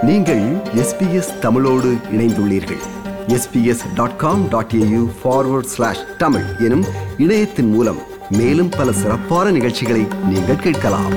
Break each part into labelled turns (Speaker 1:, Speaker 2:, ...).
Speaker 1: நீங்கள் SBS தமிழோடு இணைந்துள்ளீர்கள். sbs.com.au/tamil எனும் இணையத்தின் மூலம் மேலும் பல சிறப்பான நிகழ்ச்சிகளை நீங்கள் கேட்கலாம்.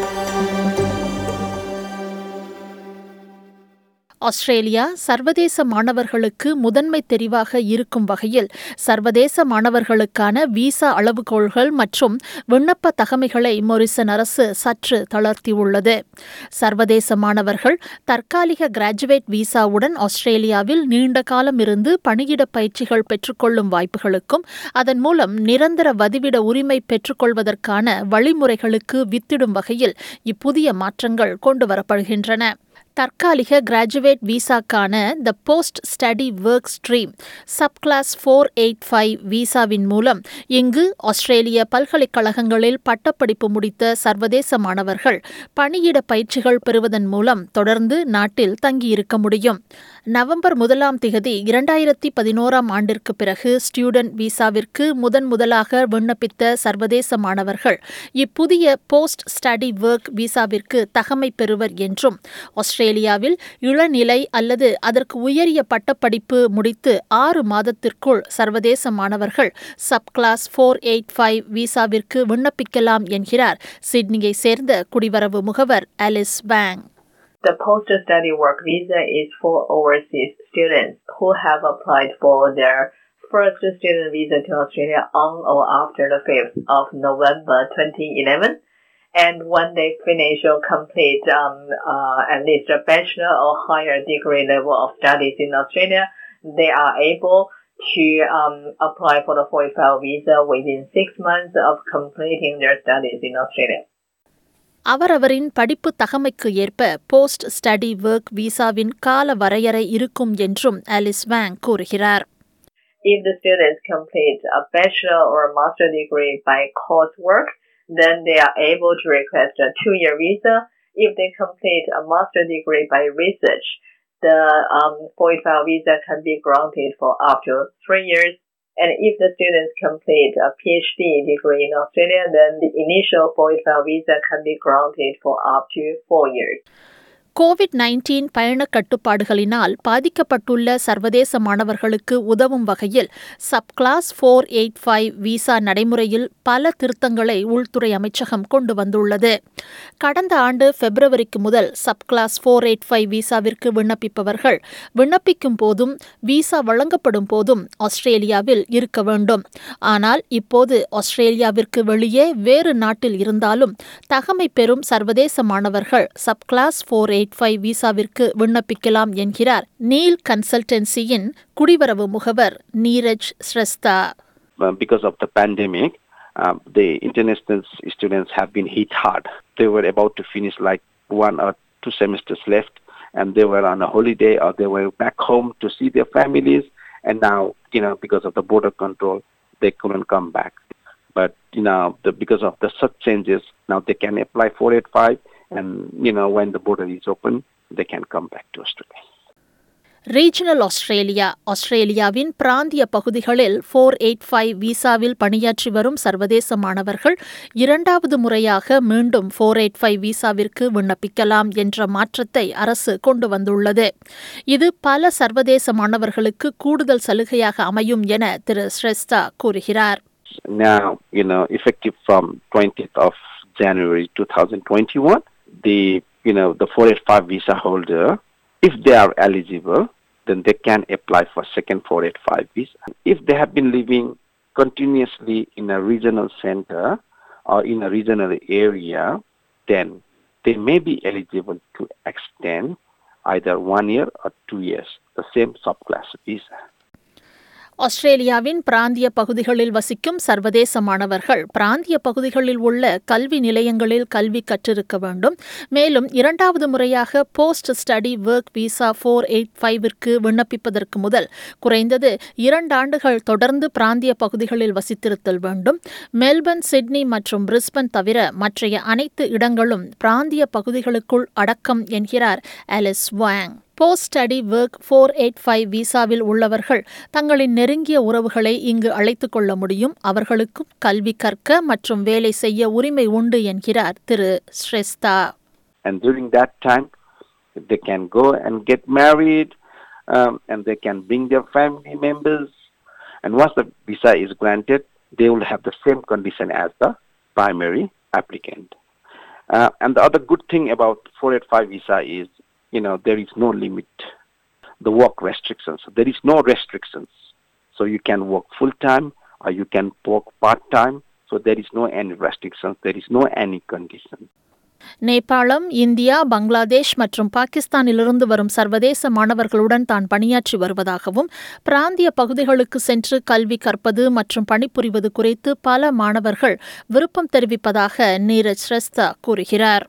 Speaker 2: ஆஸ்திரேலியா சர்வதேச மாணவர்களுக்கு முதன்மை தெரிவாக இருக்கும் வகையில் சர்வதேச மாணவர்களுக்கான விசா அளவுகோல்கள் மற்றும் விண்ணப்ப தகமைகளை மொரிசன் அரசு சற்று தளர்த்தியுள்ளது. சர்வதேச மாணவர்கள் தற்காலிக கிராஜுவேட் விசாவுடன் ஆஸ்திரேலியாவில் நீண்ட காலம் இருந்து பணியிட பயிற்சிகள் பெற்றுக்கொள்ளும் வாய்ப்புகளுக்கும் அதன் மூலம் நிரந்தர வதிவிட உரிமை பெற்றுக்கொள்வதற்கான வழிமுறைகளுக்கு வித்திடும் வகையில் இப்புதிய மாற்றங்கள் கொண்டுவரப்படுகின்றன. தற்காலிக கிராஜுவேட் விசாக்கான the post study work stream subclass 485 விசாவின் மூலம் இங்கு ஆஸ்திரேலிய பல்கலைக்கழகங்களில் பட்டப்படிப்பு முடித்த சர்வதேச மாணவர்கள் பணியிட பயிற்சிகள் பெறுவதன் மூலம் தொடர்ந்து நாட்டில் தங்கியிருக்க முடியும். நவம்பர் 1 2011 ஆண்டிற்கு பிறகு ஸ்டூடெண்ட் விசாவிற்கு முதலாக விண்ணப்பித்த சர்வதேச மாணவர்கள் இப்புதிய போஸ்ட் ஸ்டடி ஒர்க் விசாவிற்கு தகமை பெறுவர் என்றும் ஆஸ்திரேலியாவில் இளநிலை அல்லது அதற்கு உயரிய பட்டப்படிப்பு முடித்து 6 மாதத்திற்குள் சர்வதேச மாணவர்கள் சப்கிளாஸ் 485 விசாவிற்கு விண்ணப்பிக்கலாம் என்கிறார் சிட்னியை சேர்ந்த குடிவரவு முகவர் Alice Wang.
Speaker 3: The post-study work visa is for overseas students who have applied for their first student visa to Australia on or after the 5th of November 2011. And when they finish or complete at least a bachelor or higher degree level of studies in Australia, they are able to apply for the 485 visa within 6 months of completing their studies in Australia.
Speaker 2: அவரவரின் படிப்பு தகமைக்கு ஏற்ப post study work விசாவின் கால வரையறை இருக்கும் என்றும் Alice வாங் கூறுகிறார்.
Speaker 3: If the students complete a bachelor or a master degree by coursework, then they are able to request a 2-year visa. If they complete a master degree by research, the 485 visa can be granted for up to 3 years. And if the students complete a PhD degree in Australia, then the initial 485 visa can be granted for up to 4 years.
Speaker 2: COVID-19 பயண கட்டுப்பாடுகளினால் பாதிக்கப்பட்டுள்ள சர்வதேச மாணவர்களுக்கு உதவும் வகையில் subclass 485 visa நடைமுறையில் பல திருத்தங்களை உள்துறை அமைச்சகம் கொண்டு வந்துள்ளது. கடந்த ஆண்டு பிப்ரவரிக்கு முதல் சப்கிளாஸ் 485 விசாவிற்கு விண்ணப்பிப்பவர்கள் விண்ணப்பிக்கும் போதும் விசா வழங்கப்படும் போதும் ஆஸ்திரேலியாவில் இருக்க வேண்டும். ஆனால் இப்போது ஆஸ்திரேலியாவிற்கு வெளியே வேறு நாட்டில் இருந்தாலும் தகமை பெறும் சர்வதேச மாணவர்கள் சப்கிளாஸ் 485 விசாவிற்கு விண்ணப்பிக்கலாம் என்கிறார் நீல் கன்சல்டன்சியின் குடிவரவு முகவர் Neeraj Shrestha.
Speaker 4: Because of the pandemic, the international students have been hit hard. They were about to finish like 1 or 2 semesters left, and they were on a holiday or they were back home to see their families, and now, because of the border control, they couldn't come back. But, because of the such changes, now they can apply 485, and, when the border is open, they can come back to Australia.
Speaker 2: Regional ஆஸ்திரேலியாவின் பிராந்திய பகுதிகளில் 485 விசாவில் பணியாற்றி வரும் சர்வதேச மாணவர்கள் இரண்டாவது முறையாக மீண்டும் 485 விசாவிற்கு விண்ணப்பிக்கலாம் என்ற மாற்றத்தை அரசு கொண்டு வந்துள்ளது. இது பல சர்வதேச மாணவர்களுக்கு கூடுதல் சலுகையாக அமையும் என திரு ஸ்ரேஸ்தா கூறுகிறார்.
Speaker 4: Now, effective from 20th of January 2021, the 485 visa holder, if they are eligible, then they can apply for second 485 visa. If they have been living continuously in a regional center or in a regional area, then they may be eligible to extend either 1 year or 2 years, the same subclass visa.
Speaker 2: ஆஸ்திரேலியாவின் பிராந்திய பகுதிகளில் வசிக்கும் சர்வதேச மாணவர்கள் பிராந்திய பகுதிகளில் உள்ள கல்வி நிலையங்களில் கல்வி கற்றிருக்க வேண்டும். மேலும் இரண்டாவது முறையாக போஸ்ட் ஸ்டடி ஒர்க் விசா 485விற்கு விண்ணப்பிப்பதற்கு முதல் குறைந்தது 2 ஆண்டுகள் தொடர்ந்து பிராந்திய பகுதிகளில் வசித்திருத்தல் வேண்டும். மெல்பர்ன், சிட்னி மற்றும் பிரிஸ்பன் தவிர மற்றைய அனைத்து இடங்களும் பிராந்திய பகுதிகளுக்குள் அடக்கம் என்கிறார் Alice Wang. Post study work 485 விசாவில் உள்ளவர்கள் தங்களின் நெருங்கிய உறவுகளை இங்கு அழைத்துக் கொள்ள முடியும். அவர்களுக்கும் கல்வி கற்க மற்றும் வேலை செய்ய உரிமை உண்டு என்கிறார் திரு Shrestha.
Speaker 4: And during that time, They can go and get married, and they can bring their family members. And once the visa is granted, they will have the same condition as the primary applicant. And the other good thing about 485 visa is, there is no limit. The work restrictions. There is no restrictions. So you can work full-time or you can work part-time. So there is no any restrictions. There is no any conditions.
Speaker 2: Nepal, India, Bangladesh மற்றும் பாகிஸ்தானிலிருந்து வரும் சர்வதேச மாணவர்களுடன் தான் பணியாற்றி வருவதாகவும், பிராந்திய பகுதிகளுக்கு சென்று கல்வி கற்பது மற்றும் பணிபுரிவது குறித்து பல மாணவர்கள் விருப்பம் தெரிவிப்பதாக நீரஜ் ரெஸ்தா கூறுகிறார்.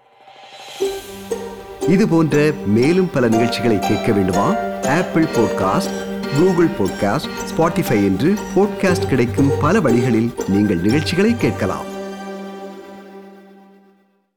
Speaker 1: இது போன்ற மேலும் பல நிகழ்ச்சிகளை கேட்க வேண்டுமா? Apple podcast, Google podcast, Spotify என்று பாட்காஸ்ட் கிடைக்கும் பல வழிகளில் நீங்கள் நிகழ்ச்சிகளை கேட்கலாம்.